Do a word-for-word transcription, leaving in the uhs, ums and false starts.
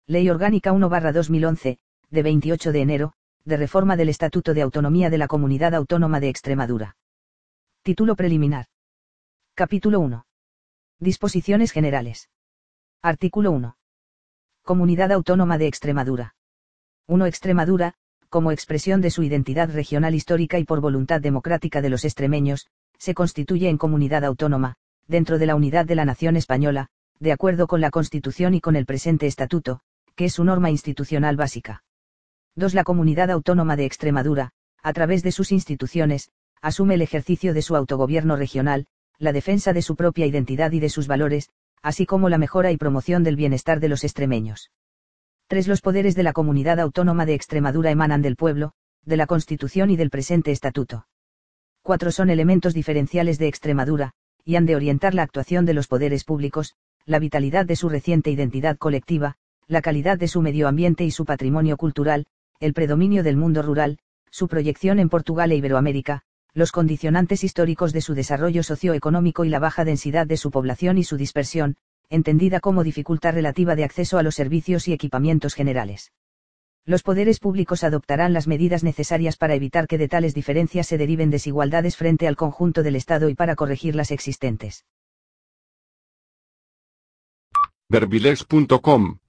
Ley Orgánica uno barra dos mil once, de veintiocho de enero, de reforma del Estatuto de Autonomía de la Comunidad Autónoma de Extremadura. Título preliminar. Capítulo uno. Disposiciones generales. Artículo uno. Comunidad Autónoma de Extremadura. uno. Extremadura, como expresión de su identidad regional histórica y por voluntad democrática de los extremeños, se constituye en comunidad autónoma, dentro de la unidad de la nación española, de acuerdo con la Constitución y con el presente Estatuto, que es su norma institucional básica. dos. La Comunidad Autónoma de Extremadura, a través de sus instituciones, asume el ejercicio de su autogobierno regional, la defensa de su propia identidad y de sus valores, así como la mejora y promoción del bienestar de los extremeños. tres. Los poderes de la Comunidad Autónoma de Extremadura emanan del pueblo, de la Constitución y del presente Estatuto. cuatro. Son elementos diferenciales de Extremadura, y han de orientar la actuación de los poderes públicos, la vitalidad de su reciente identidad colectiva, la calidad de su medio ambiente y su patrimonio cultural, el predominio del mundo rural, su proyección en Portugal e Iberoamérica, los condicionantes históricos de su desarrollo socioeconómico y la baja densidad de su población y su dispersión, entendida como dificultad relativa de acceso a los servicios y equipamientos generales. Los poderes públicos adoptarán las medidas necesarias para evitar que de tales diferencias se deriven desigualdades frente al conjunto del Estado y para corregir las existentes. Verbilex punto com